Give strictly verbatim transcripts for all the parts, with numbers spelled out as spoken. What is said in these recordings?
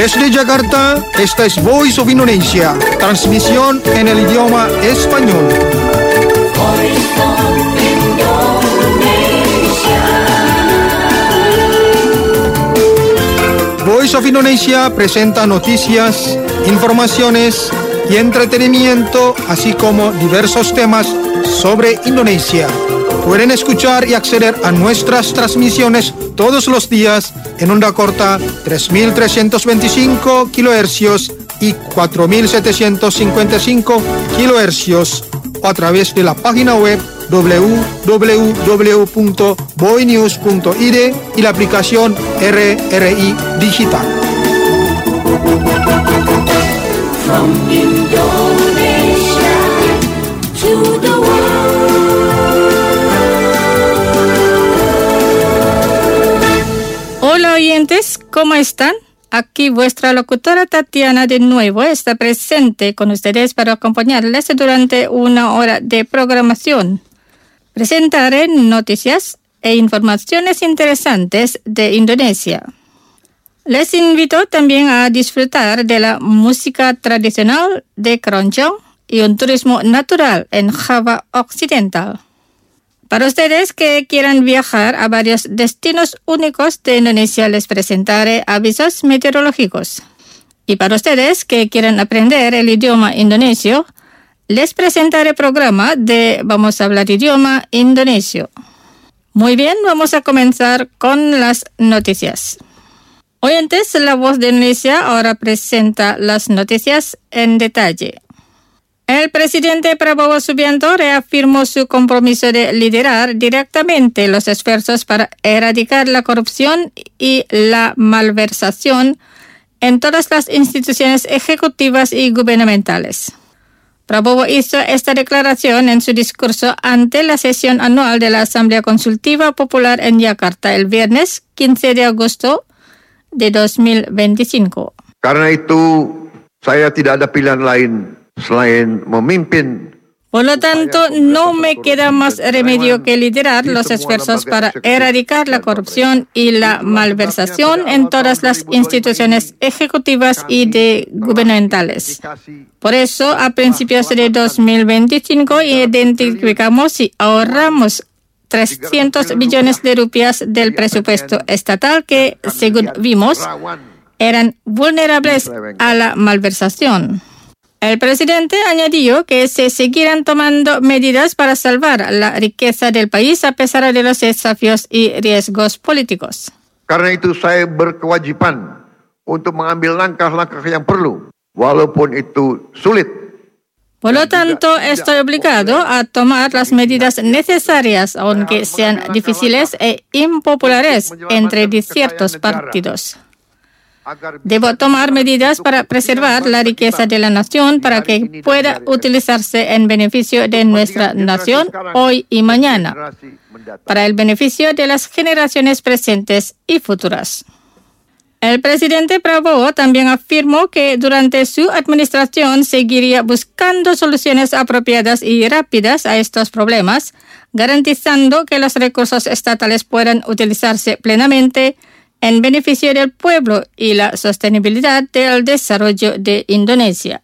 Desde Jakarta, esta es Voice of Indonesia, transmisión en el idioma español. Voice of Indonesia. Voice of Indonesia presenta noticias, informaciones y entretenimiento, así como diversos temas sobre Indonesia. Pueden escuchar y acceder a nuestras transmisiones todos los días en onda corta tres mil trescientos veinticinco kilohercios y cuatro mil setecientos cincuenta y cinco kilohercios o a través de la página web doble u doble u doble u punto boinews punto i d y la aplicación R R I Digital. From Indonesia to the world. Hola oyentes, ¿cómo están? Aquí vuestra locutora Tatiana de nuevo está presente con ustedes para acompañarles durante una hora de programación. Presentaré noticias e informaciones interesantes de Indonesia. Les invito también a disfrutar de la música tradicional de Keroncong y un turismo natural en Java Occidental. Para ustedes que quieran viajar a varios destinos únicos de Indonesia, les presentaré avisos meteorológicos. Y para ustedes que quieran aprender el idioma indonesio, les presentaré el programa de Vamos a hablar idioma indonesio. Muy bien, vamos a comenzar con las noticias. Oyentes, la Voz de Indonesia ahora presenta las noticias en detalle. El presidente Prabowo Subianto reafirmó su compromiso de liderar directamente los esfuerzos para erradicar la corrupción y la malversación en todas las instituciones ejecutivas y gubernamentales. Prabowo hizo esta declaración en su discurso ante la sesión anual de la Asamblea Consultiva Popular en Yakarta el viernes quince de agosto de dos mil veinticinco. Karena itu, saya tidak ada pilihan lain selain memimpin. Por lo tanto, no me queda más remedio que liderar los esfuerzos para erradicar la corrupción y la malversación en todas las instituciones ejecutivas y de gubernamentales. Por eso, a principios de dos mil veinticinco, identificamos y ahorramos trescientos billones de rupias del presupuesto estatal que, según vimos, eran vulnerables a la malversación. El presidente añadió que se seguirán tomando medidas para salvar la riqueza del país a pesar de los desafíos y riesgos políticos. Karena itu saya berkewajiban untuk mengambil langkah-langkah yang perlu, walaupun itu sulit. Por lo tanto, estoy obligado a tomar las medidas necesarias, aunque sean difíciles e impopulares entre ciertos partidos. Debo tomar medidas para preservar la riqueza de la nación para que pueda utilizarse en beneficio de nuestra nación hoy y mañana, para el beneficio de las generaciones presentes y futuras. El presidente Prabowo también afirmó que durante su administración seguiría buscando soluciones apropiadas y rápidas a estos problemas, garantizando que los recursos estatales puedan utilizarse plenamente en beneficio del pueblo y la sostenibilidad del desarrollo de Indonesia.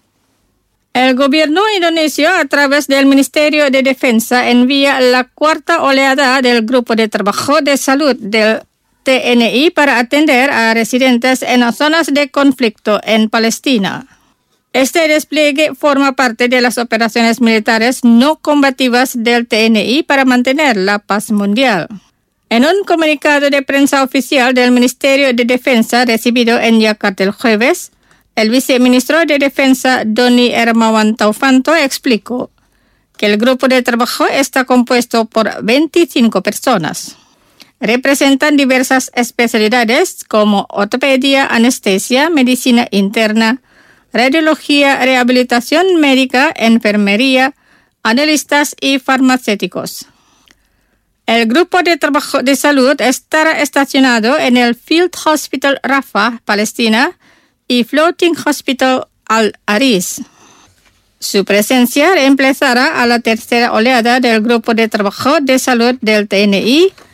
El gobierno indonesio, a través del Ministerio de Defensa, envía la cuarta oleada del Grupo de Trabajo de Salud del T N I para atender a residentes en zonas de conflicto en Palestina. Este despliegue forma parte de las operaciones militares no combativas del T N I para mantener la paz mundial. En un comunicado de prensa oficial del Ministerio de Defensa recibido en Yakarta el jueves, el viceministro de Defensa Doni Hermawan Taufanto explicó que el grupo de trabajo está compuesto por veinticinco personas. Representan diversas especialidades como ortopedia, anestesia, medicina interna, radiología, rehabilitación médica, enfermería, analistas y farmacéuticos. El grupo de trabajo de salud estará estacionado en el Field Hospital Rafah, Palestina, y Floating Hospital Al-Aris. Su presencia reemplazará a la tercera oleada del grupo de trabajo de salud del T N I,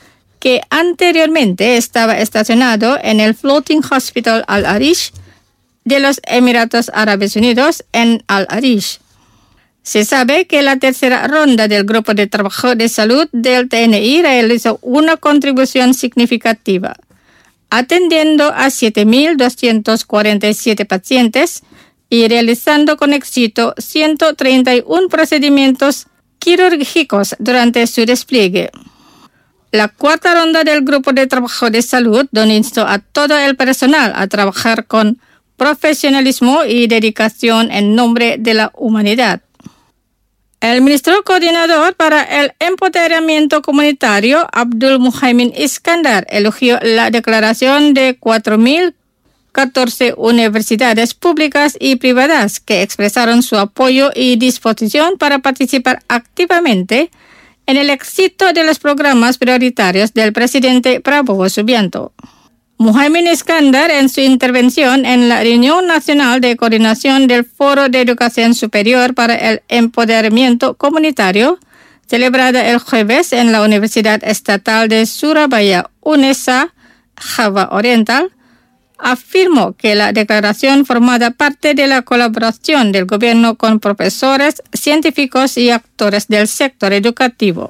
que anteriormente estaba estacionado en el Floating Hospital Al Arish de los Emiratos Árabes Unidos en Al Arish. Se sabe que la tercera ronda del Grupo de Trabajo de Salud del T N I realizó una contribución significativa, atendiendo a siete mil doscientos cuarenta y siete pacientes y realizando con éxito ciento treinta y uno procedimientos quirúrgicos durante su despliegue. La cuarta ronda del Grupo de Trabajo de Salud, donde instó a todo el personal a trabajar con profesionalismo y dedicación en nombre de la humanidad. El ministro coordinador para el empoderamiento comunitario, Abdul Muhaimin Iskandar, elogió la declaración de cuatro mil catorce universidades públicas y privadas que expresaron su apoyo y disposición para participar activamente en el éxito de los programas prioritarios del presidente Prabowo Subianto. Muhaimin Iskandar, en su intervención en la reunión nacional de coordinación del Foro de Educación Superior para el Empoderamiento Comunitario, celebrada el jueves en la Universidad Estatal de Surabaya, UNESA, Java Oriental, afirmó que la declaración formaba parte de la colaboración del gobierno con profesores, científicos y actores del sector educativo.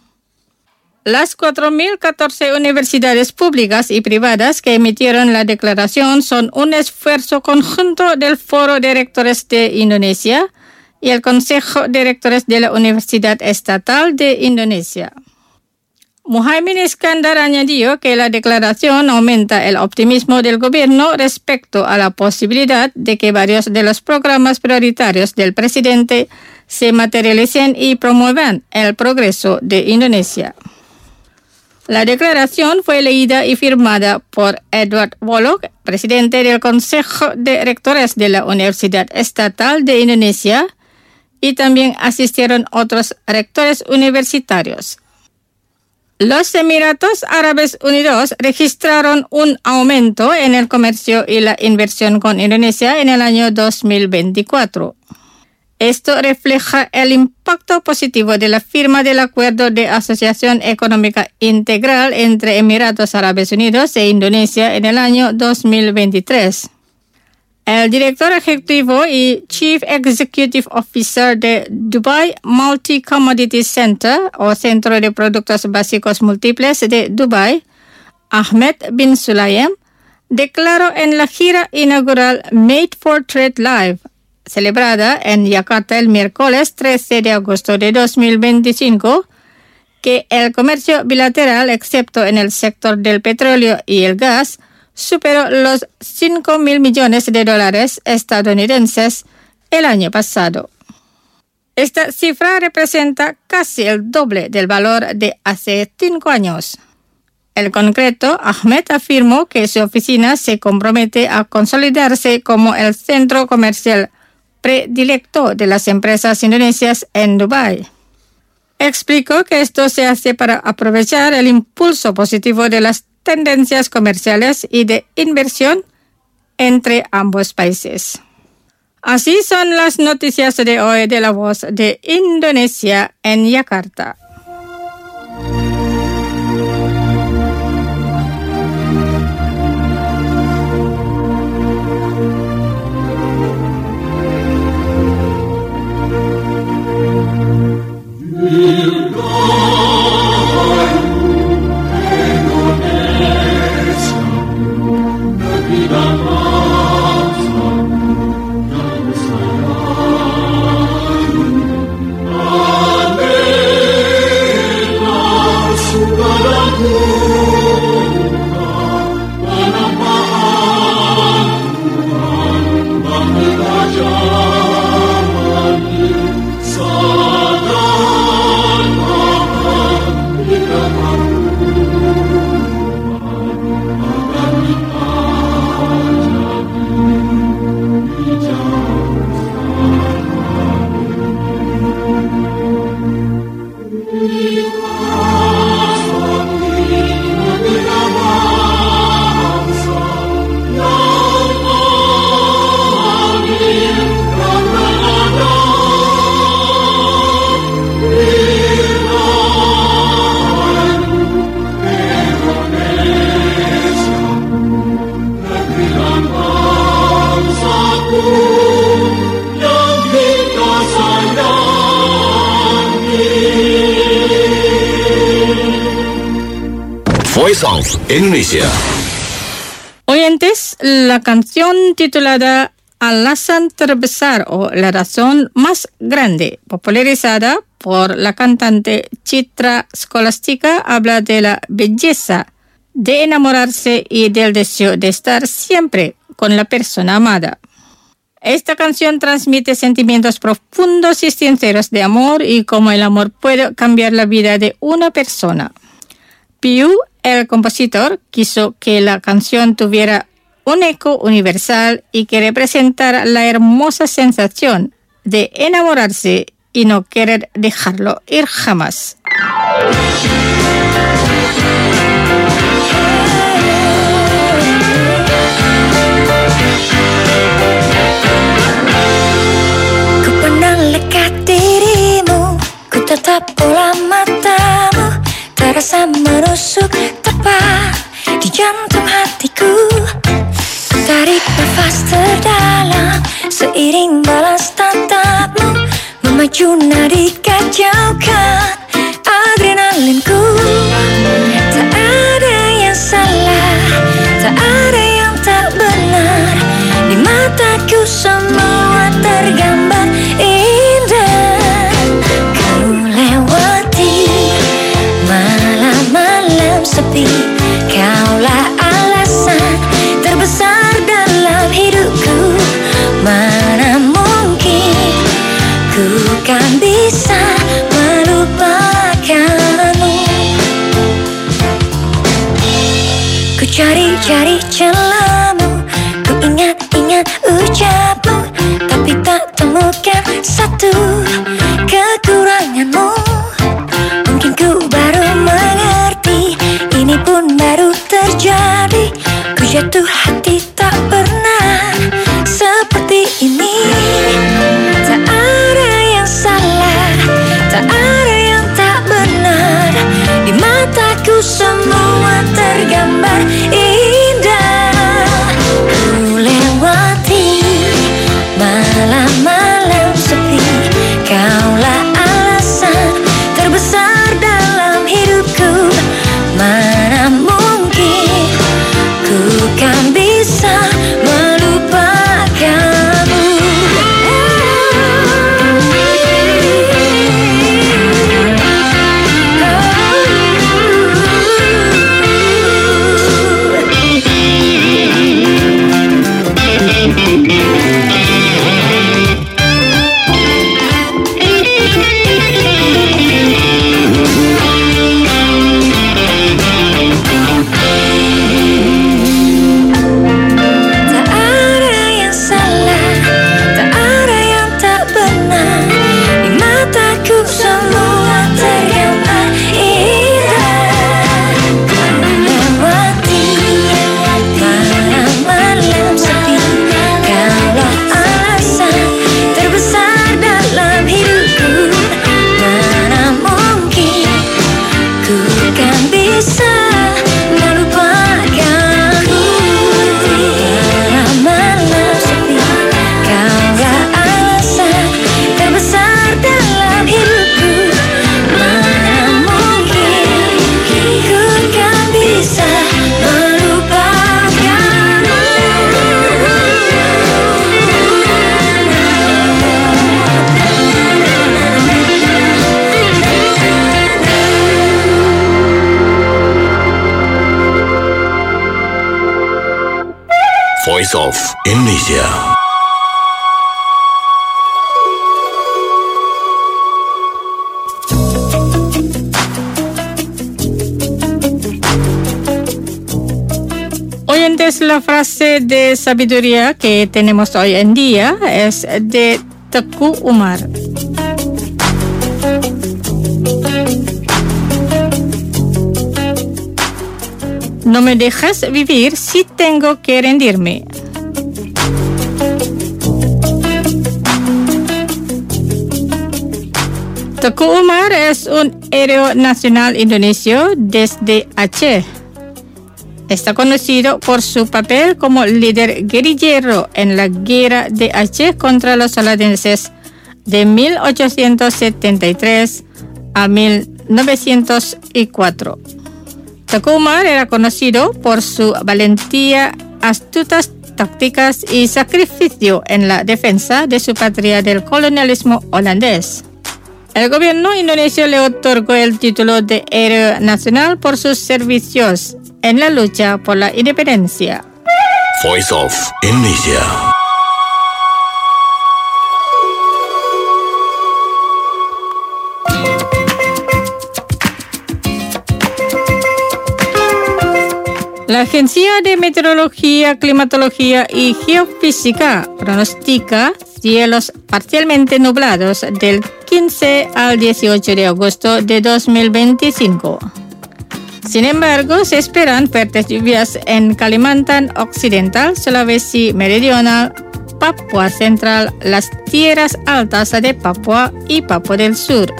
Las cuatro mil catorce universidades públicas y privadas que emitieron la declaración son un esfuerzo conjunto del Foro de Rectores de Indonesia y el Consejo de Rectores de la Universidad Estatal de Indonesia. Muhaimin Iskandar añadió que la declaración aumenta el optimismo del gobierno respecto a la posibilidad de que varios de los programas prioritarios del presidente se materialicen y promuevan el progreso de Indonesia. La declaración fue leída y firmada por Edward Wolog, presidente del Consejo de Rectores de la Universidad Estatal de Indonesia, y también asistieron otros rectores universitarios. Los Emiratos Árabes Unidos registraron un aumento en el comercio y la inversión con Indonesia en el año dos mil veinticuatro. Esto refleja el impacto positivo de la firma del Acuerdo de Asociación Económica Integral entre Emiratos Árabes Unidos e Indonesia en el año dos mil veintitrés. El director ejecutivo y Chief Executive Officer de Dubai Multi-Commodity Center, o Centro de Productos Básicos Múltiples de Dubai, Ahmed bin Sulayem, declaró en la gira inaugural Made for Trade Live, celebrada en Yakarta el miércoles trece de agosto de dos mil veinticinco, que el comercio bilateral, excepto en el sector del petróleo y el gas, superó los cinco mil millones de dólares estadounidenses el año pasado. Esta cifra representa casi el doble del valor de hace cinco años. En concreto, Ahmed afirmó que su oficina se compromete a consolidarse como el centro comercial predilecto de las empresas indonesias en Dubái. Explicó que esto se hace para aprovechar el impulso positivo de las tendencias comerciales y de inversión entre ambos países. Así son las noticias de hoy de La Voz de Indonesia en Yakarta. Amen. Voice of Indonesia. Oyentes, la canción titulada Alasan Terbesar o La Razón Más Grande, popularizada por la cantante Citra Scholastica, habla de la belleza de enamorarse y del deseo de estar siempre con la persona amada. Esta canción transmite sentimientos profundos y sinceros de amor y cómo el amor puede cambiar la vida de una persona. Piu, el compositor, quiso que la canción tuviera un eco universal y que representara la hermosa sensación de enamorarse y no querer dejarlo ir jamás. Ku pandang lekat dirimu, ku tatap bola matamu, terasa menusuk tepat di jantung hatiku. Tarik nafas terdalam seiring balas tatapmu, memacu nadi kacaukan adrenalinku. Tak ada yang salah, tak ada yang tak benar, di mataku semua tergambar indah. Ku lewati malam-malam sepi, kaulah alasan terbesar dalam hidupku. Mana mungkin ku kan bisa melupakanmu. Ku cari-cari celamu, ku ingat-ingat ucapmu, tapi tak temukan satu kekuranganmu. Mungkin ku baru mengerti, ini pun baru terjadi. Ku jatuh hati tak pernah seperti ini. Tak ada yang salah, tak ada yang tak benar, di mataku semua tergambar indah. Ku lewati malam-malam sepi, kaulah alasan terbesar dalam hidupku. Mana mungkin ku kan bisa melupakanmu. Voice of Indonesia. Oyentes, la frase de sabiduría que tenemos hoy en día es de Teuku Umar. No me dejas vivir si tengo que rendirme. Teuku Umar es un héroe nacional indonesio desde Aceh. Está conocido por su papel como líder guerrillero en la guerra de Aceh contra los holandeses de mil ochocientos setenta y tres a mil novecientos cuatro. Teuku Umar era conocido por su valentía, astutas tácticas y sacrificio en la defensa de su patria del colonialismo holandés. El gobierno indonesio le otorgó el título de Héroe Nacional por sus servicios en la lucha por la independencia. Voice of Indonesia. La Agencia de Meteorología, Climatología y Geofísica pronostica cielos parcialmente nublados del quince al dieciocho de agosto de dos mil veinticinco. Sin embargo, se esperan fuertes lluvias en Kalimantan Occidental, Sulawesi Meridional, Papua Central, las tierras altas de Papua y Papua del Sur.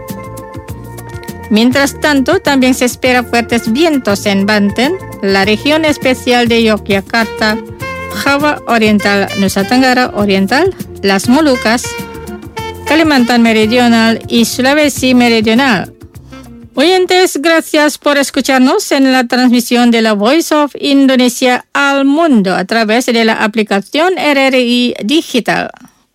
Mientras tanto, también se espera fuertes vientos en Banten, la región especial de Yogyakarta, Java Oriental, Nusa Tenggara Oriental, las Molucas, Kalimantan Meridional y Sulawesi Meridional. Oyentes, gracias por escucharnos en la transmisión de la Voice of Indonesia al mundo a través de la aplicación R R I Digital.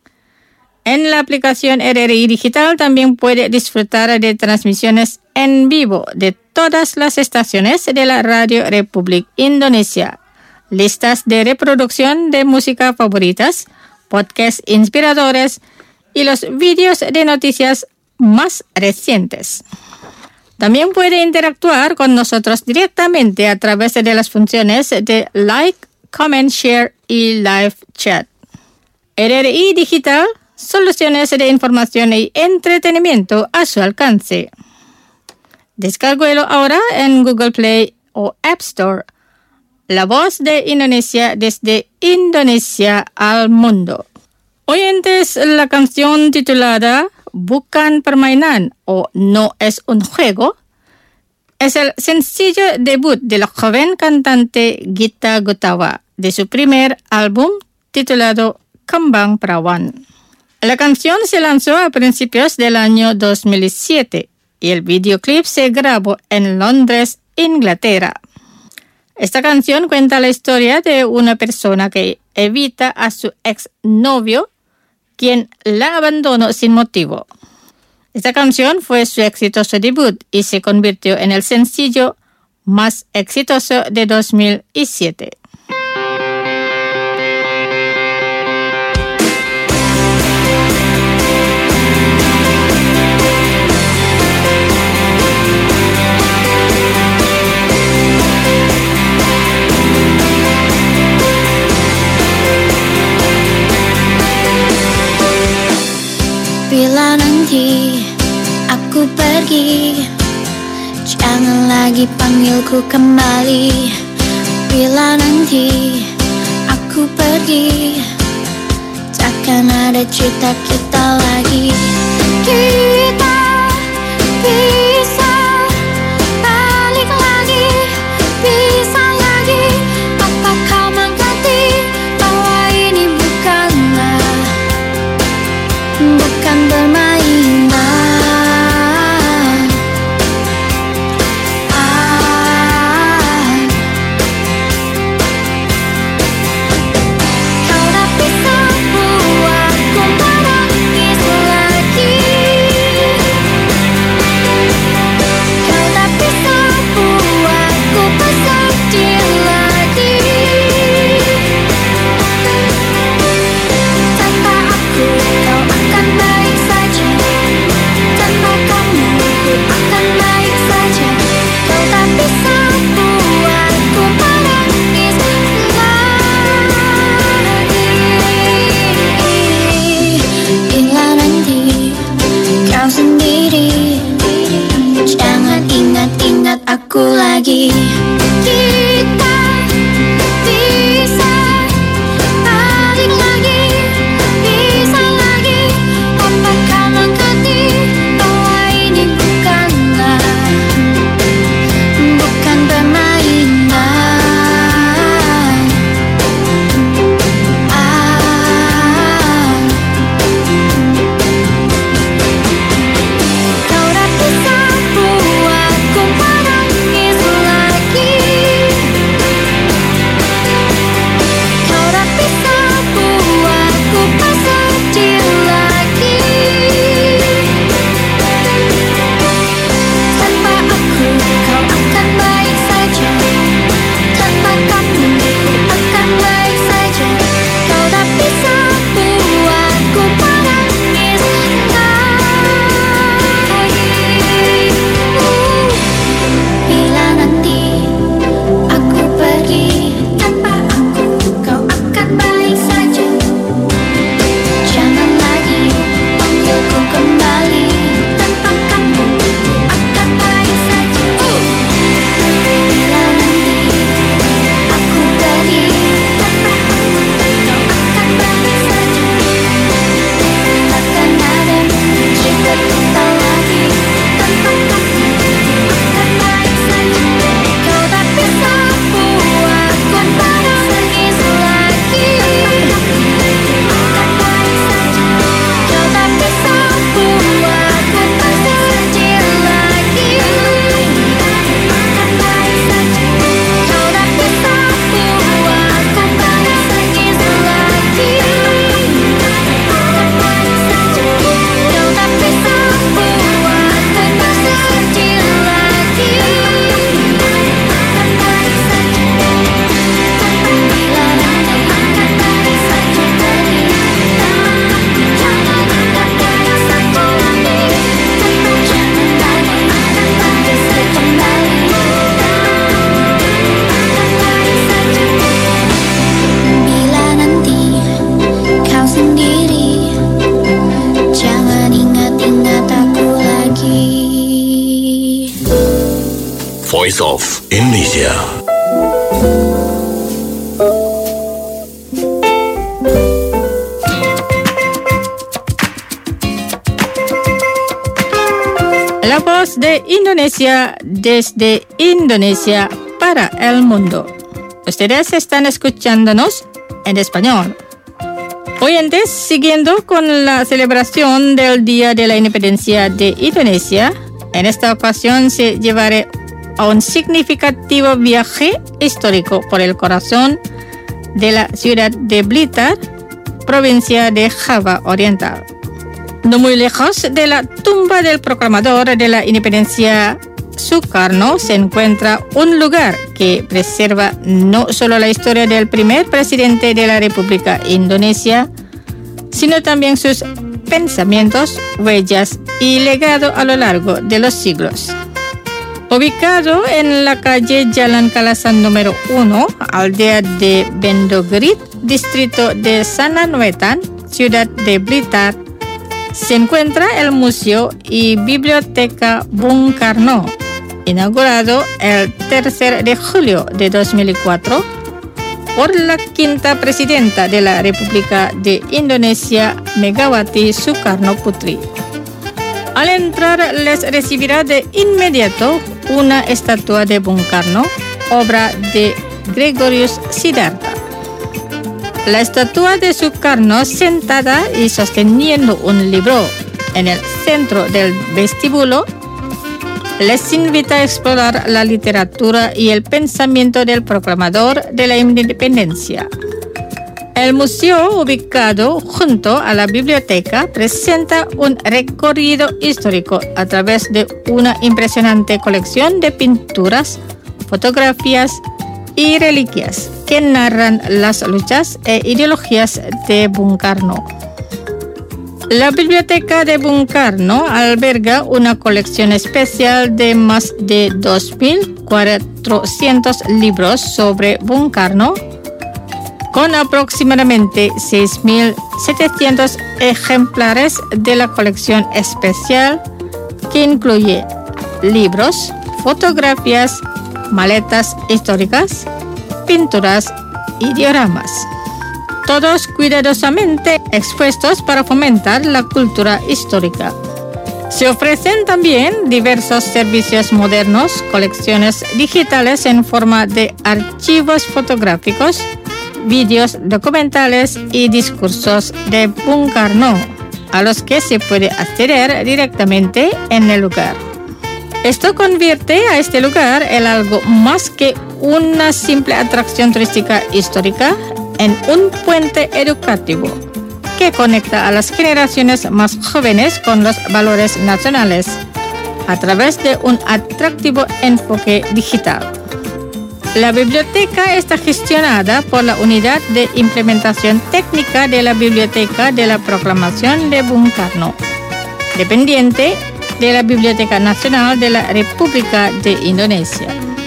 En la aplicación R R I Digital también puede disfrutar de transmisiones en vivo de todas las estaciones de la Radio Republik Indonesia, listas de reproducción de música favoritas, podcasts inspiradores y los vídeos de noticias más recientes. También puede interactuar con nosotros directamente a través de las funciones de like, comment, share y live chat. R R I Digital, soluciones de información y entretenimiento a su alcance. Descárguelo ahora en Google Play o App Store. La voz de Indonesia desde Indonesia al mundo. Oyentes, la canción titulada Bukan Permainan o No es un juego es el sencillo debut de la joven cantante Gita Gutawa de su primer álbum titulado Kembang Perawan. La canción se lanzó a principios del año dos mil siete y el videoclip se grabó en Londres, Inglaterra. Esta canción cuenta la historia de una persona que evita a su exnovio, quien la abandonó sin motivo. Esta canción fue su exitoso debut y se convirtió en el sencillo más exitoso de dos mil siete. Bila nanti aku pergi, jangan lagi panggilku kembali. Bila nanti aku pergi, takkan ada cerita kita lagi. Kita bisa balik lagi, bisa lagi. Apa kau mengerti bahwa ini bukanlah bukan bermainan. Ah, kau tak bisa buatku menangis lagi. Voice of Indonesia. La voz de Indonesia desde Indonesia para el mundo. Ustedes están escuchándonos en español. Oyentes, siguiendo con la celebración del Día de la Independencia de Indonesia, en esta ocasión se llevará a un significativo viaje histórico por el corazón de la ciudad de Blitar, provincia de Java Oriental. No muy lejos de la tumba del proclamador de la independencia Sukarno se encuentra un lugar que preserva no solo la historia del primer presidente de la República Indonesia, sino también sus pensamientos, huellas y legado a lo largo de los siglos. Ubicado en la calle Jalan Kalasan número uno, aldea de Bendogrit, distrito de Sananuetan, ciudad de Blitar, se encuentra el Museo y Biblioteca Bung Karno, inaugurado el tercer de julio de dos mil cuatro por la quinta presidenta de la República de Indonesia, Megawati Sukarno Putri. Al entrar les recibirá de inmediato una estatua de Bung Karno, obra de Gregorius Siddhartha. La estatua de Sukarno sentada y sosteniendo un libro en el centro del vestíbulo les invita a explorar la literatura y el pensamiento del proclamador de la independencia. El museo, ubicado junto a la biblioteca, presenta un recorrido histórico a través de una impresionante colección de pinturas, fotografías y reliquias que narran las luchas e ideologías de Bung Karno. La biblioteca de Bung Karno alberga una colección especial de más de dos mil cuatrocientos libros sobre Bung Karno, con aproximadamente seis mil setecientos ejemplares de la colección especial que incluye libros, fotografías, maletas históricas, pinturas y dioramas, todos cuidadosamente expuestos para fomentar la cultura histórica. Se ofrecen también diversos servicios modernos, colecciones digitales en forma de archivos fotográficos, vídeos documentales y discursos de Bung Karno, a los que se puede acceder directamente en el lugar. Esto convierte a este lugar en algo más que una simple atracción turística histórica, en un puente educativo que conecta a las generaciones más jóvenes con los valores nacionales a través de un atractivo enfoque digital. La biblioteca está gestionada por la Unidad de Implementación Técnica de la Biblioteca de la Proclamación de Bung Karno, dependiente de la Biblioteca Nacional de la República de Indonesia.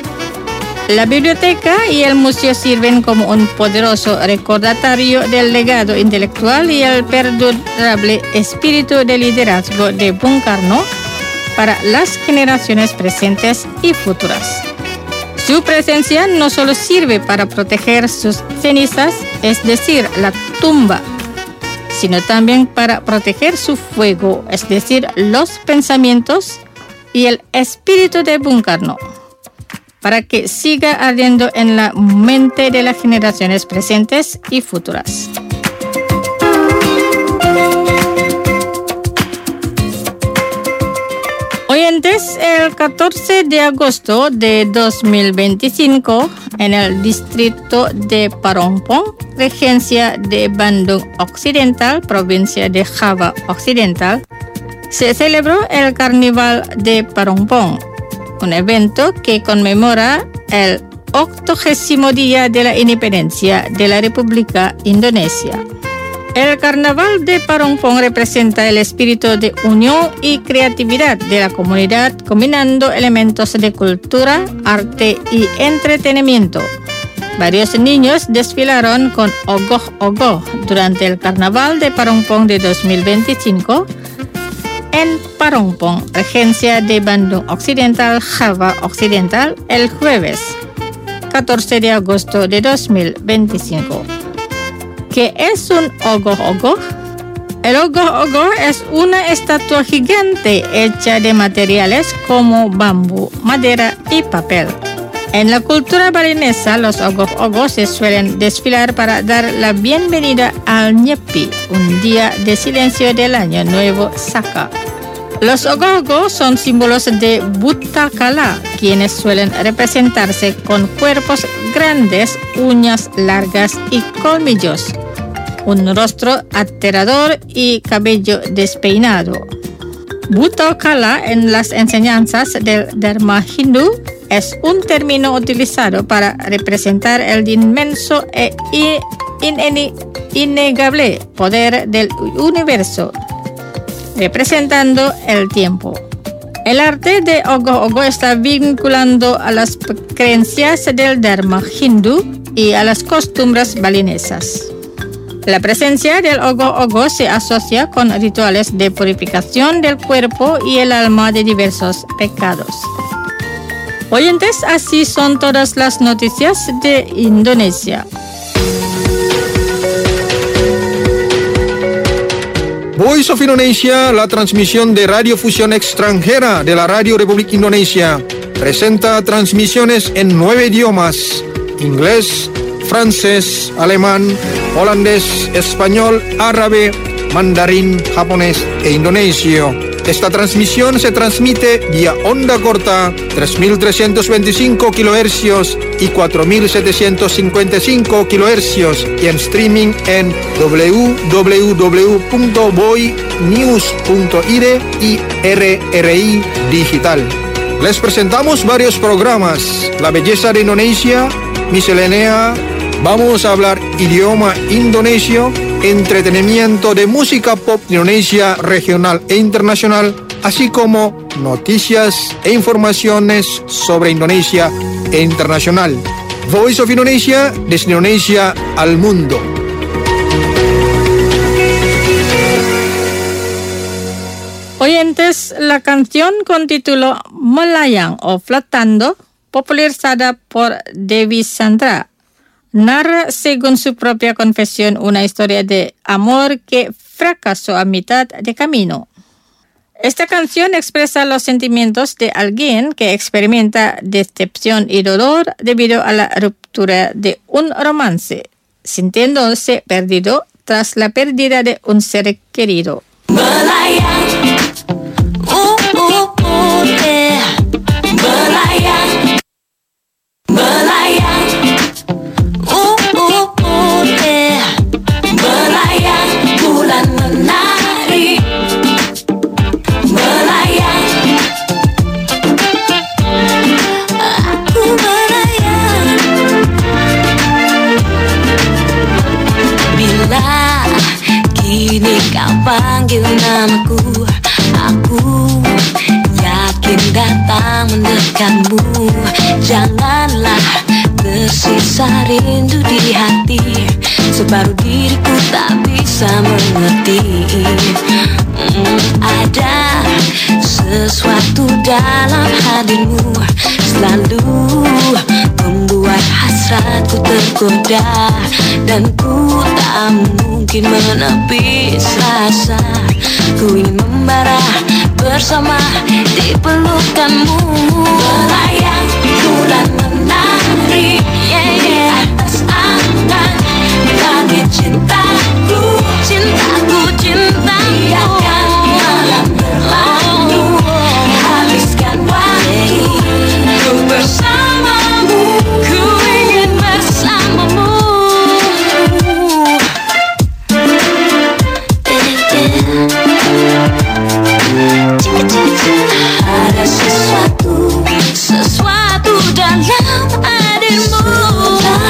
La biblioteca y el museo sirven como un poderoso recordatorio del legado intelectual y el perdurable espíritu de liderazgo de Bung Karno para las generaciones presentes y futuras. Su presencia no solo sirve para proteger sus cenizas, es decir, la tumba, sino también para proteger su fuego, es decir, los pensamientos y el espíritu de Bung Karno, para que siga ardiendo en la mente de las generaciones presentes y futuras. Oyentes, el catorce de agosto de dos mil veinticinco, en el distrito de Parongpong, regencia de Bandung Occidental, provincia de Java Occidental, se celebró el Carnaval de Parongpong, un evento que conmemora el octogésimo día de la independencia de la República Indonesia. El Carnaval de Parongpong representa el espíritu de unión y creatividad de la comunidad, combinando elementos de cultura, arte y entretenimiento. Varios niños desfilaron con ogoh-ogoh durante el Carnaval de Parongpong de dos mil veinticinco, en Parongpong, Regencia de Bandung Occidental, Java Occidental, el jueves catorce de agosto de dos mil veinticinco. ¿Qué es un ogoh-ogoh? El ogoh-ogoh es una estatua gigante hecha de materiales como bambú, madera y papel. En la cultura balinesa, los ogoh-ogoh se suelen desfilar para dar la bienvenida al Nyepi, un día de silencio del año nuevo Saka. Los ogoh-ogoh son símbolos de Buta Kala, quienes suelen representarse con cuerpos grandes, uñas largas y colmillos, un rostro aterrador y cabello despeinado. Buta Kala en las enseñanzas del Dharma hindú es un término utilizado para representar el inmenso e innegable poder del universo, representando el tiempo. El arte de ogoh-ogoh está vinculado a las creencias del Dharma hindú y a las costumbres balinesas. La presencia del ogoh-ogoh se asocia con rituales de purificación del cuerpo y el alma de diversos pecados. Oyentes, así son todas las noticias de Indonesia. Voice of Indonesia, la transmisión de radiofusión extranjera de la Radio Republik Indonesia, presenta transmisiones en nueve idiomas: inglés, francés, alemán, holandés, español, árabe, mandarín, japonés e indonesio. Esta transmisión se transmite vía onda corta tres mil trescientos veinticinco kilohercios y cuatro mil setecientos cincuenta y cinco kilohercios y en streaming en w w w punto voy news punto i d y R R I Digital. Les presentamos varios programas: La Belleza de Indonesia, Miscelánea, vamos a hablar idioma indonesio, entretenimiento de música pop Indonesia regional e internacional, así como noticias e informaciones sobre Indonesia e internacional. Voice of Indonesia, desde Indonesia al mundo. Oyentes, la canción con título Melayang o Flotando, popularizada por Devi Sandra, narra, según su propia confesión, una historia de amor que fracasó a mitad de camino. Esta canción expresa los sentimientos de alguien que experimenta decepción y dolor debido a la ruptura de un romance, sintiéndose perdido tras la pérdida de un ser querido. Melayang, uh, uh, uh, yeah. Melayang, melayang, uh, uh, uh, yeah. Melayang, bulan menari. Melayang, aku melayang. Bila kini kau panggil namaku, aku yakin datang mendekatmu. Janganlah tersisa rindu di hati, separuh diriku tak bisa mengerti. hmm, Ada sesuatu dalam hadirmu, selalu membuat hasratku tergoda, dan ku tak mungkin menepis rasa. Ku ingin membara bersama di pelukanmu. Melayang bulan menari, yeah, yeah, atas angan langit cintaku, cintaku, cintamu. Biarkan malam berlalu, habiskan waktu ku bersamamu. Ku ingin bersamamu. Ada sesuatu, sesuatu dalam hadirmu.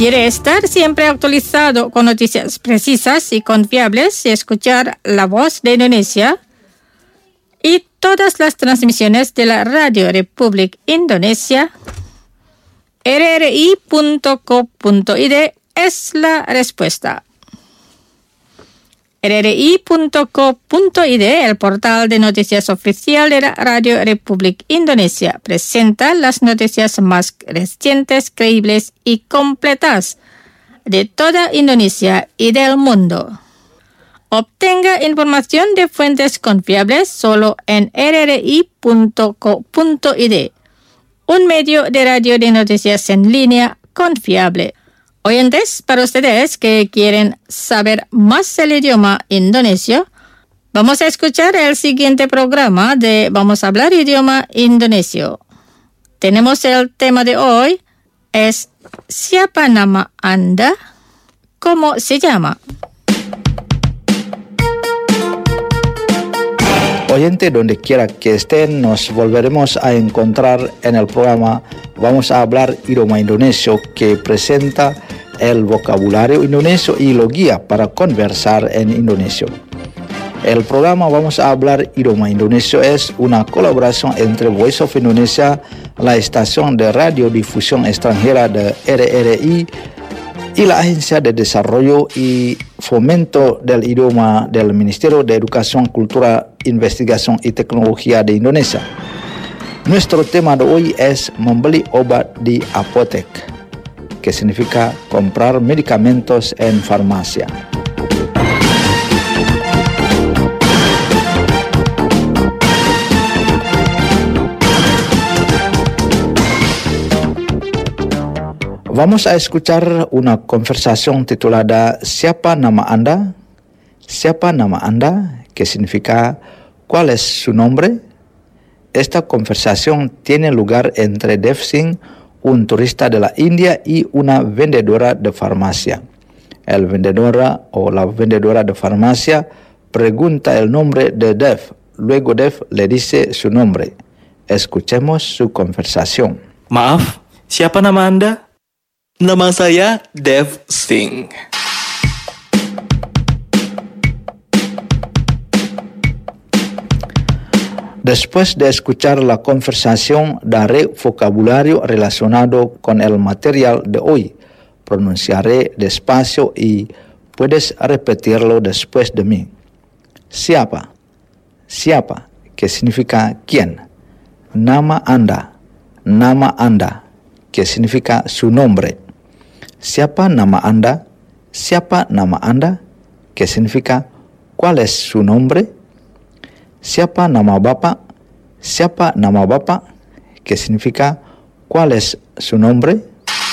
¿Quiere estar siempre actualizado con noticias precisas y confiables y escuchar la voz de Indonesia? Y todas las transmisiones de la Radio Republik Indonesia, R R I punto co punto I D es la respuesta. R R I punto co punto I D, el portal de noticias oficial de la Radio Republik Indonesia, presenta las noticias más recientes, creíbles y completas de toda Indonesia y del mundo. Obtenga información de fuentes confiables solo en R R I punto co punto I D, un medio de radio de noticias en línea confiable. Oyentes, para ustedes que quieren saber más el idioma indonesio, vamos a escuchar el siguiente programa de Vamos a hablar idioma indonesio. Tenemos el tema de hoy, es ¿siapa nama Anda? ¿Cómo se llama? Oyente, donde quiera que estén, nos volveremos a encontrar en el programa Vamos a hablar idioma indonesio, que presenta el vocabulario indonesio y lo guía para conversar en indonesio. El programa Vamos a hablar idioma indonesio es una colaboración entre Voice of Indonesia, la estación de radiodifusión extranjera de R R I, y la Agencia de Desarrollo y Fomento del Idioma del Ministerio de Educación, Cultura, Investigación y Tecnología de Indonesia. Nuestro tema de hoy es membeli obat di apotek, que significa comprar medicamentos en farmacia. Vamos a escuchar una conversación titulada ¿Siapa nama Anda? ¿Siapa nama Anda? Que significa ¿cuál es su nombre? Esta conversación tiene lugar entre Dev Singh, un turista de la India, y una vendedora de farmacia. El vendedora o la vendedora de farmacia pregunta el nombre de Dev. Luego Dev le dice su nombre. Escuchemos su conversación. Maaf, siapa nama Anda? Nama saya Dev Singh. Después de escuchar la conversación, daré vocabulario relacionado con el material de hoy. Pronunciaré despacio y puedes repetirlo después de mí. Siapa, siapa, que significa quién. Nama Anda, nama Anda, que significa su nombre. Siapa nama Anda, siapa nama Anda, que significa ¿cuál es su nombre? Siapa nama Bapak, siapa nama Bapak, que significa ¿cuál es su nombre?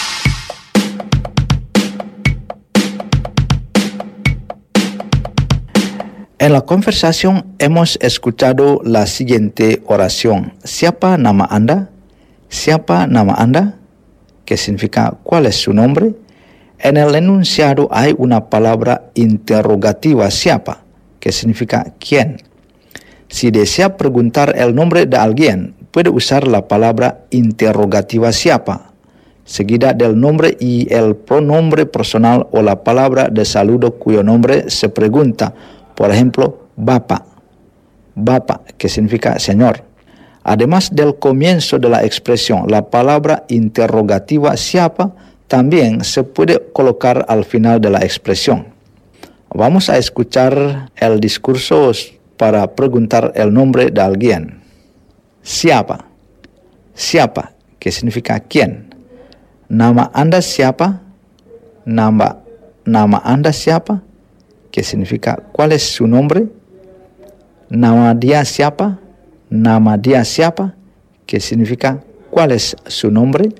En la conversación hemos escuchado la siguiente oración. Siapa nama Anda, siapa nama Anda, que significa ¿cuál es su nombre? En el enunciado hay una palabra interrogativa, siapa, que significa quién. Si desea preguntar el nombre de alguien, puede usar la palabra interrogativa siapa, seguida del nombre y el pronombre personal o la palabra de saludo cuyo nombre se pregunta. Por ejemplo, Bapak, Bapak, que significa señor. Además del comienzo de la expresión, la palabra interrogativa siapa también se puede colocar al final de la expresión. Vamos a escuchar el discurso para preguntar el nombre de alguien. Siapa, siapa, que significa quién. Nama Anda siapa, nama, nama Anda siapa, que significa ¿cuál es su nombre? Nama dia siapa, nama dia siapa, que significa ¿cuál es su nombre?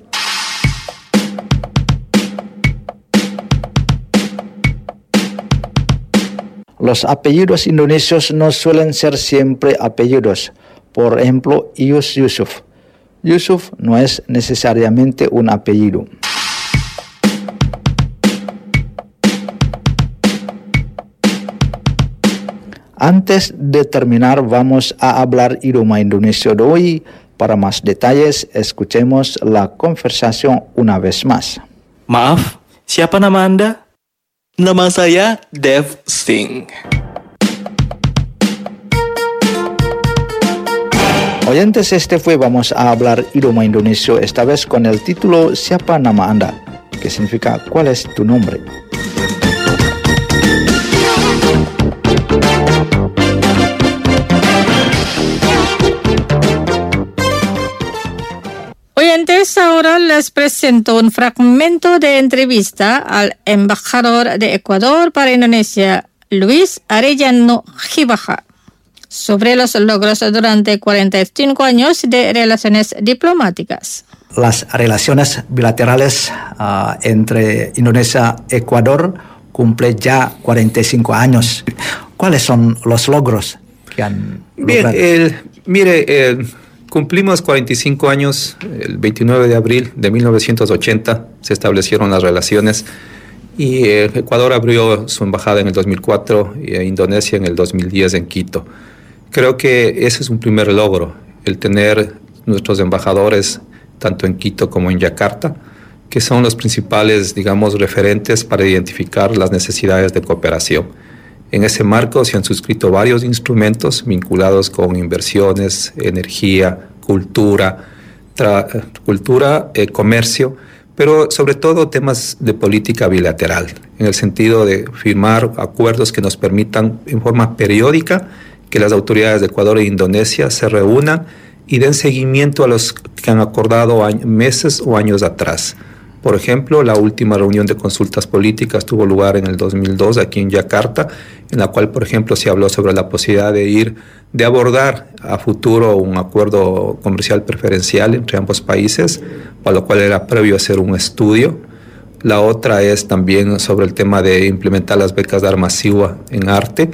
Los apellidos indonesios no suelen ser siempre apellidos. Por ejemplo, Ius Yusuf. Yusuf no es necesariamente un apellido. Antes de terminar, vamos a hablar idioma indonesio de hoy. Para más detalles, escuchemos la conversación una vez más. Maaf, Siapa nama Anda? Nama saya Dev Singh. Oyentes, este fue Vamos a hablar idioma indonesio, esta vez con el título Siapa nama Anda, que significa ¿cuál es tu nombre? Oyentes, ahora les presento un fragmento de entrevista al embajador de Ecuador para Indonesia, Luis Arellano Gibaja, sobre los logros durante cuarenta y cinco años de relaciones diplomáticas. Las relaciones bilaterales uh, entre Indonesia y Ecuador cumplen ya cuarenta y cinco años. ¿Cuáles son los logros que han logrado? Bien, el, mire, el, cumplimos cuarenta y cinco años, el veintinueve de abril de mil novecientos ochenta se establecieron las relaciones y eh, Ecuador abrió su embajada en el dos mil cuatro y eh, Indonesia en el dos mil diez en Quito. Creo que ese es un primer logro, el tener nuestros embajadores tanto en Quito como en Yakarta, que son los principales, digamos, referentes para identificar las necesidades de cooperación. En ese marco se han suscrito varios instrumentos vinculados con inversiones, energía, cultura, tra- cultura, eh, comercio, pero sobre todo temas de política bilateral, en el sentido de firmar acuerdos que nos permitan en forma periódica que las autoridades de Ecuador e Indonesia se reúnan y den seguimiento a los que han acordado años, meses o años atrás. Por ejemplo, la última reunión de consultas políticas tuvo lugar en el dos mil dos aquí en Yakarta, en la cual, por ejemplo, se habló sobre la posibilidad de ir, de abordar a futuro un acuerdo comercial preferencial entre ambos países, para lo cual era previo hacer un estudio. La otra es también sobre el tema de implementar las becas Dharma Siwa en arte.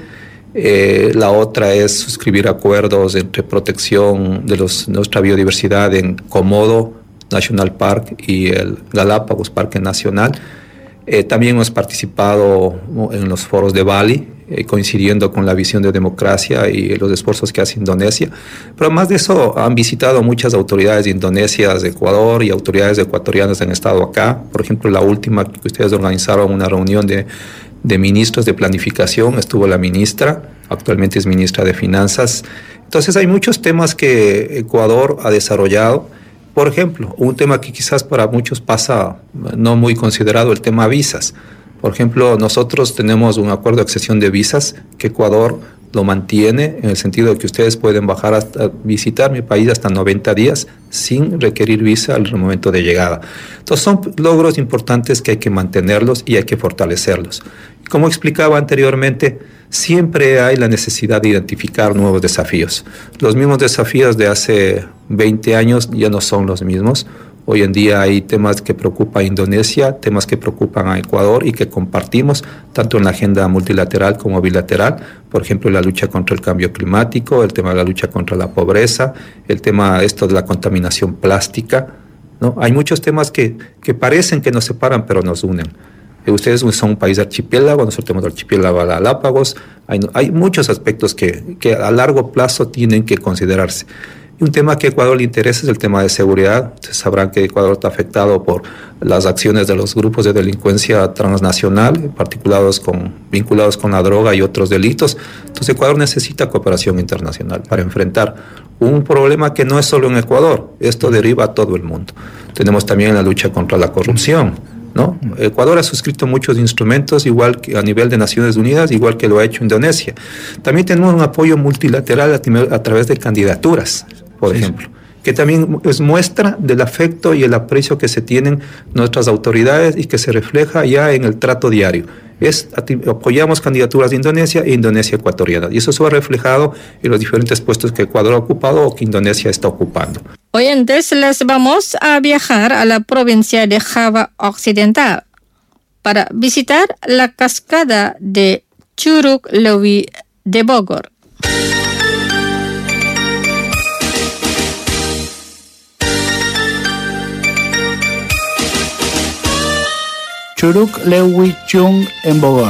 Eh, la otra es suscribir acuerdos entre protección de los, nuestra biodiversidad en Komodo National Park y el Galápagos Parque Nacional. Eh, también hemos participado en los foros de Bali, eh, coincidiendo con la visión de democracia y los esfuerzos que hace Indonesia. Pero además de eso, han visitado muchas autoridades de Indonesia, de Ecuador, y autoridades ecuatorianas han estado acá. Por ejemplo, la última que ustedes organizaron, una reunión de, de ministros de planificación, estuvo la ministra, actualmente es ministra de Finanzas. Entonces hay muchos temas que Ecuador ha desarrollado. Por ejemplo, un tema que quizás para muchos pasa no muy considerado, el tema visas. Por ejemplo, nosotros tenemos un acuerdo de accesión de visas que Ecuador lo mantiene en el sentido de que ustedes pueden bajar hasta visitar mi país hasta noventa días sin requerir visa al momento de llegada. Entonces son logros importantes que hay que mantenerlos y hay que fortalecerlos. Como explicaba anteriormente, siempre hay la necesidad de identificar nuevos desafíos. Los mismos desafíos de hace veinte años ya no son los mismos. Hoy en día hay temas que preocupan a Indonesia, temas que preocupan a Ecuador y que compartimos tanto en la agenda multilateral como bilateral. Por ejemplo, la lucha contra el cambio climático, el tema de la lucha contra la pobreza, el tema esto de la contaminación plástica, ¿no? Hay muchos temas que, que parecen que nos separan, pero nos unen. Ustedes son un país archipiélago, nosotros tenemos el archipiélago de Galápagos. Hay, hay muchos aspectos que, que a largo plazo tienen que considerarse. Y un tema que a Ecuador le interesa es el tema de seguridad. Ustedes sabrán que Ecuador está afectado por las acciones de los grupos de delincuencia transnacional, particulados con, vinculados con la droga y otros delitos. Entonces Ecuador necesita cooperación internacional para enfrentar un problema que no es solo en Ecuador, esto deriva a todo el mundo. Tenemos también la lucha contra la corrupción, ¿no? Ecuador ha suscrito muchos instrumentos, igual que a nivel de Naciones Unidas, igual que lo ha hecho Indonesia. También tenemos un apoyo multilateral a, a través de candidaturas, por sí. ejemplo, que también es muestra del afecto y el aprecio que se tienen nuestras autoridades y que se refleja ya en el trato diario. Es, apoyamos candidaturas de Indonesia e Indonesia ecuatoriana, y eso se ha reflejado en los diferentes puestos que Ecuador ha ocupado o que Indonesia está ocupando. Oyentes, les vamos a viajar a la provincia de Java Occidental para visitar la cascada de Curug Lewi de Bogor. Curug Lewi Chung en Bogor.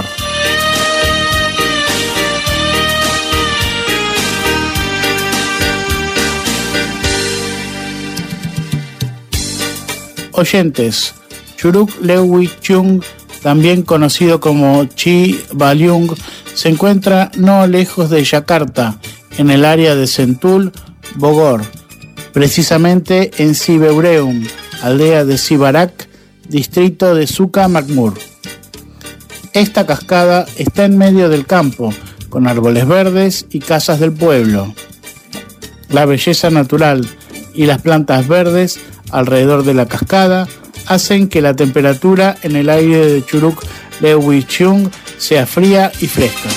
Oyentes, Curug Lewi Chung también conocido como Cibaliung, se encuentra no lejos de Yakarta, en el área de Sentul, Bogor, precisamente en Cibeureum, aldea de Cibarak, distrito de Suka Makmur. Esta cascada está en medio del campo, con árboles verdes y casas del pueblo. La belleza natural y las plantas verdes alrededor de la cascada hacen que la temperatura en el aire de Churuk Leuwichung sea fría y fresca.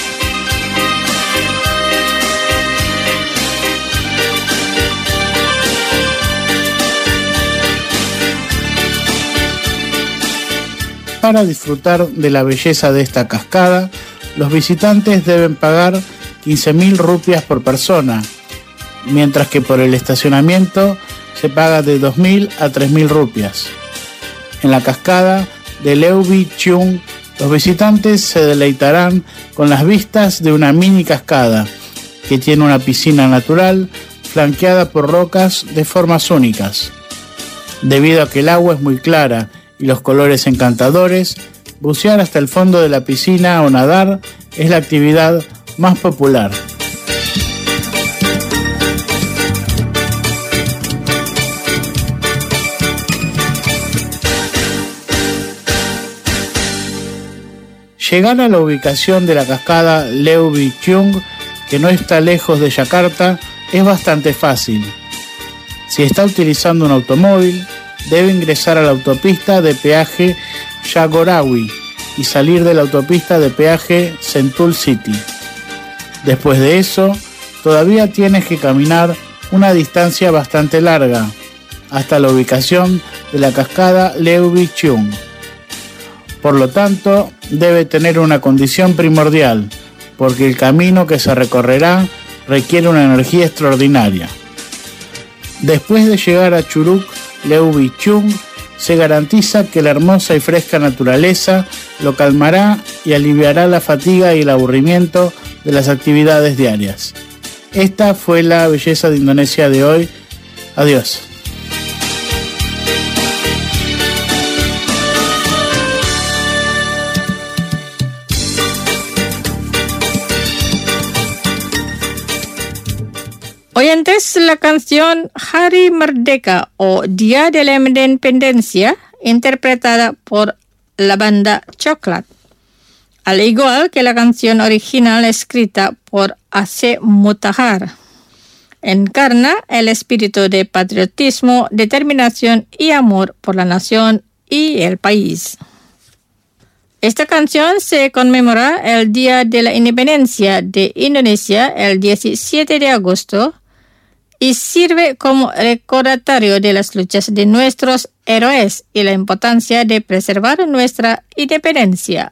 Para disfrutar de la belleza de esta cascada, los visitantes deben pagar quince mil rupias por persona, mientras que por el estacionamiento se paga de dos mil a tres mil rupias. En la cascada de Leuwichung, los visitantes se deleitarán con las vistas de una mini cascada que tiene una piscina natural flanqueada por rocas de formas únicas. Debido a que el agua es muy clara y los colores encantadores, bucear hasta el fondo de la piscina o nadar es la actividad más popular. Llegar a la ubicación de la cascada Leuwichung, que no está lejos de Yakarta, es bastante fácil. Si está utilizando un automóvil, debe ingresar a la autopista de peaje Jagorawi y salir de la autopista de peaje Sentul City. Después de eso, todavía tienes que caminar una distancia bastante larga hasta la ubicación de la cascada Leuwichung. Por lo tanto, debe tener una condición primordial, porque el camino que se recorrerá requiere una energía extraordinaria. Después de llegar a Churuk Leuwichung, se garantiza que la hermosa y fresca naturaleza lo calmará y aliviará la fatiga y el aburrimiento de las actividades diarias. Esta fue la belleza de Indonesia de hoy. Adiós. Oyentes, la canción Hari Merdeka o Día de la Independencia, interpretada por la banda Coklat, al igual que la canción original escrita por Aceh Mutahar, encarna el espíritu de patriotismo, determinación y amor por la nación y el país. Esta canción se conmemora el Día de la Independencia de Indonesia el diecisiete de agosto y sirve como recordatorio de las luchas de nuestros héroes y la importancia de preservar nuestra independencia.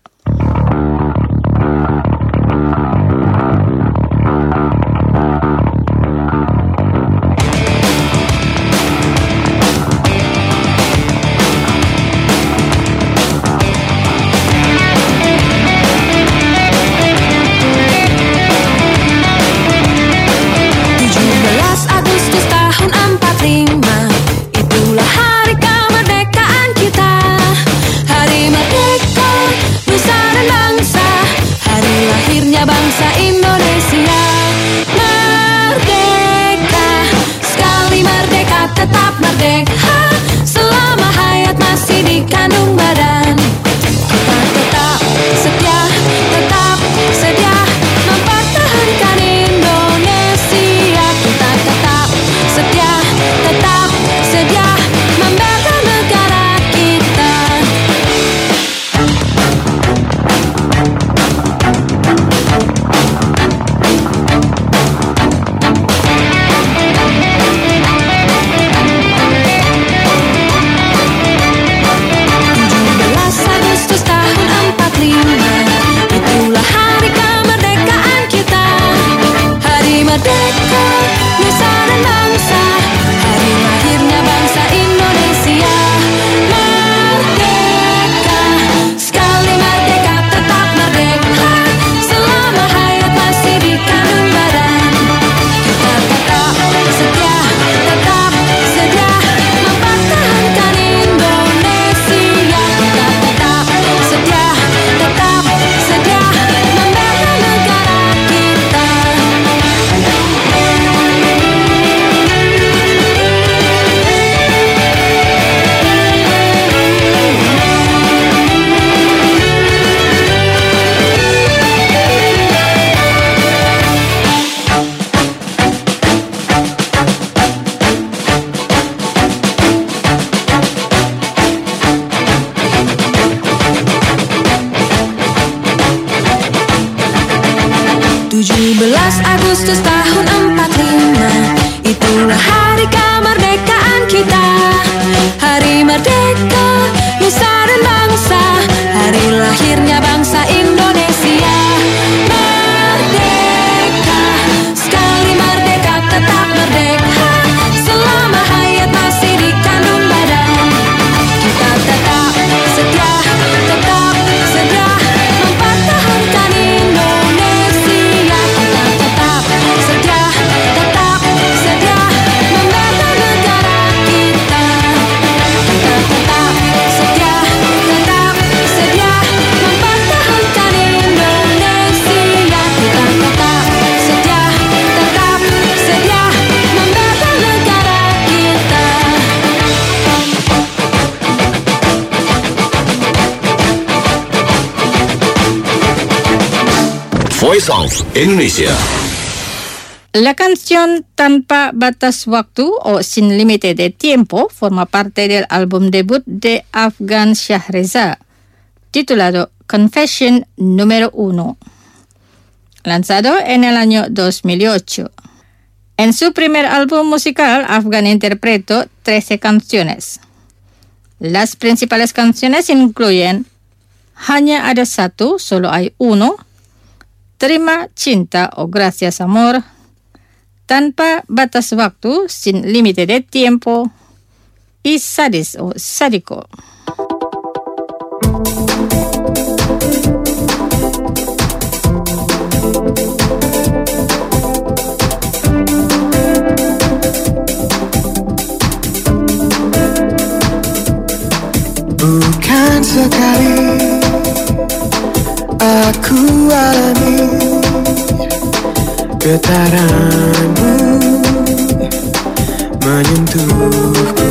tujuh belas Agustus tahun empat puluh lima, itulah hari kemerdekaan kita. Hari merdeka, nusa dan bangsa, hari lahirnya bangsa Indonesia. Merdeka, sekali merdeka tetap merdeka, selama hayat masih di kandung badan. Kita tetap setia, tetap sedia mempertahankan Indonesia. Kita tetap setia, tetap sedia membela negara kita. Kita tetap setia, tetap sedia mempertahankan Indonesia. Kita tetap setia, tetap sedia membela negara kita. Voice of Indonesia. La canción Tanpa Batas Waktu o Sin Límite de Tiempo forma parte del álbum debut de Afgan Shahreza, titulado Confession número uno, lanzado en el año dos mil ocho. En su primer álbum musical, Afgan interpretó trece canciones. Las principales canciones incluyen Hanya Ada Satu, Solo Hay Uno, Terima Cinta o Gracias Amor, Tanpa Batas Waktu, Sin Límite de Tiempo, y Sadis o Sadiko. Bukan sekali aku alami getaranmu menyentuhku,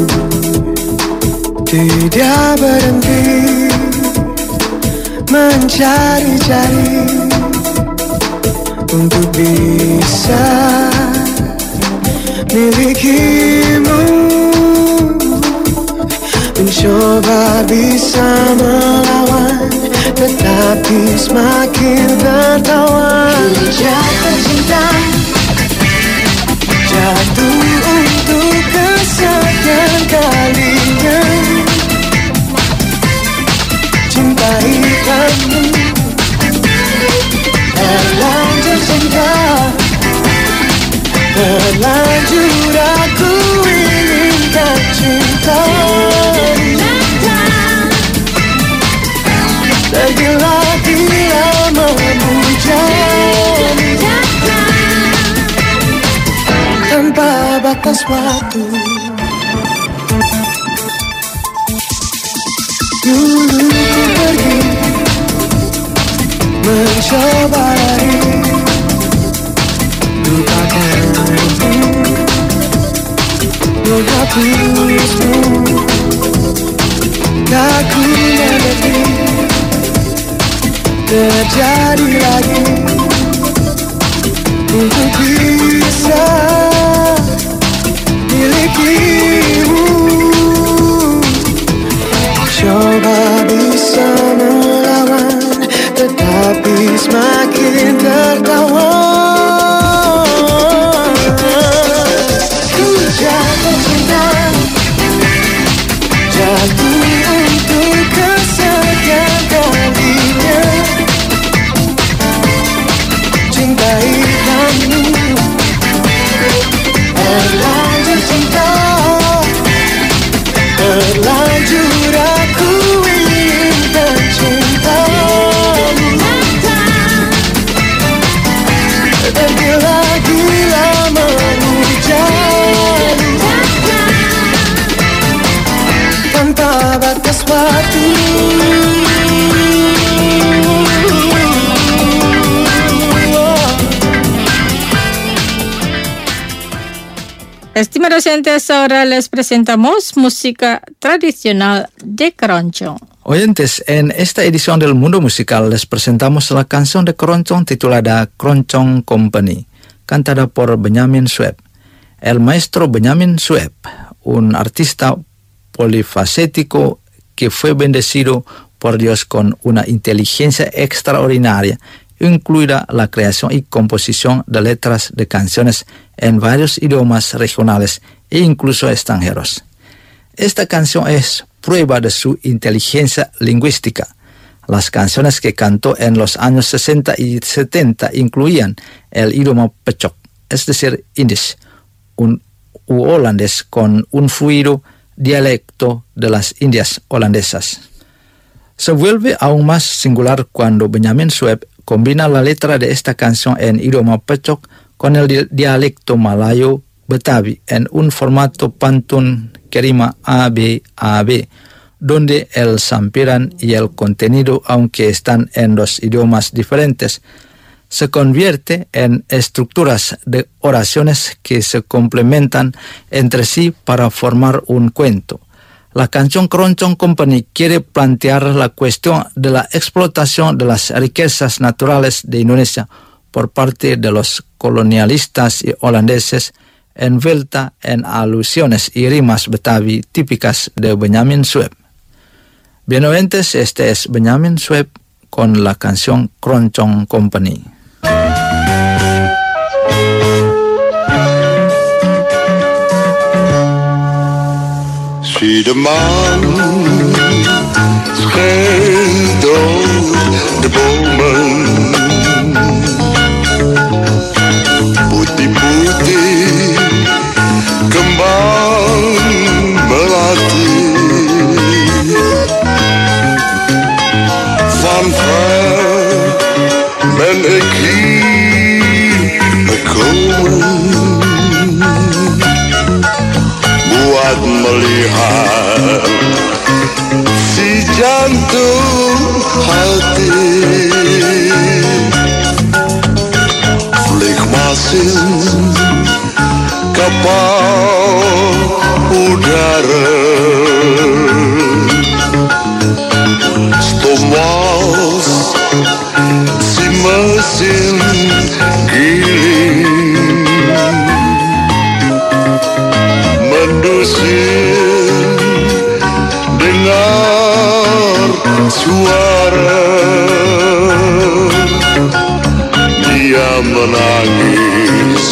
tidak berhenti mencari-cari untuk bisa milikimu, mencoba bisa melawan, tetapi semakin tertawan. Jatuh cinta, jatuh untuk kesekian kalinya, cintai kamu, terlanjur cinta, terlanjur aku inginkan cinta. Tergila-gila memujani tanpa batas waktu. Dulu ku pergi mencoba lari, lupakanmu, menghapusmu, tak ku mengerti terjadi lagi untuk bisa milikimu, coba bisa melawan, tetapi semakin tertawan. Ku jatuh cinta, jatuh untuk kesekian kalinya, cintai kamu, terlanjur cinta, terlanjur aku inginkan cintamu, tergila-gila memujani tanpa batas waktu. Estimados oyentes, ahora les presentamos música tradicional de Keroncong. Oyentes, en esta edición del Mundo Musical les presentamos la canción de Keroncong titulada Keroncong Company, cantada por Benyamin Sueb. El maestro Benyamin Sueb, un artista polifacético que fue bendecido por Dios con una inteligencia extraordinaria incluida la creación y composición de letras de canciones en varios idiomas regionales e incluso extranjeros. Esta canción es prueba de su inteligencia lingüística. Las canciones que cantó en los años sesenta y setenta incluían el idioma Pechok, es decir, Indisch, un u holandés con un fluido dialecto de las Indias holandesas. Se vuelve aún más singular cuando Benjamin Sueb combina la letra de esta canción en idioma Pechok con el di- dialecto malayo Betawi en un formato pantun que rima A B A B, donde el sampiran y el contenido, aunque están en dos idiomas diferentes, se convierte en estructuras de oraciones que se complementan entre sí para formar un cuento. La canción Keroncong Company quiere plantear la cuestión de la explotación de las riquezas naturales de Indonesia por parte de los colonialistas y holandeses, envuelta en alusiones y rimas Betawi típicas de Benjamin Sueb. Bien oyentes, este es Benjamin Sueb con la canción Keroncong Company. Zie de maan schijnt door de bomen. Putih-putih kembang melati. Van ver ben ik hier gekomen. Buat melihat si jantung hati Flikmasin kapal udara Stomwals si mesin giling Mendusin dengar suara dia menangis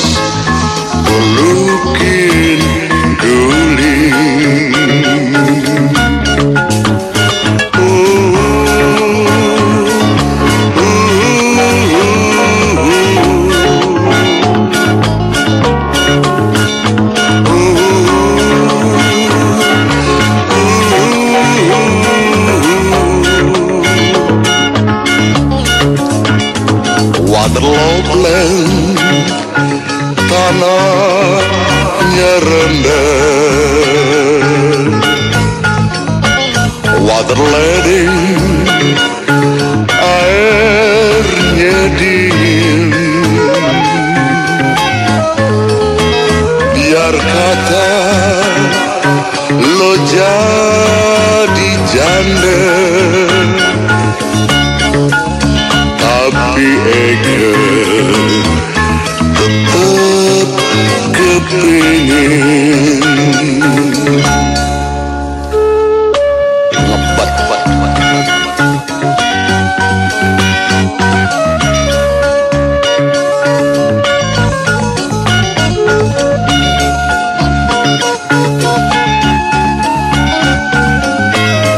pelukin guling. Waterloopland, tanahnya rendah. Waterlading, airnya dingin. Biar kata lo jadi janda,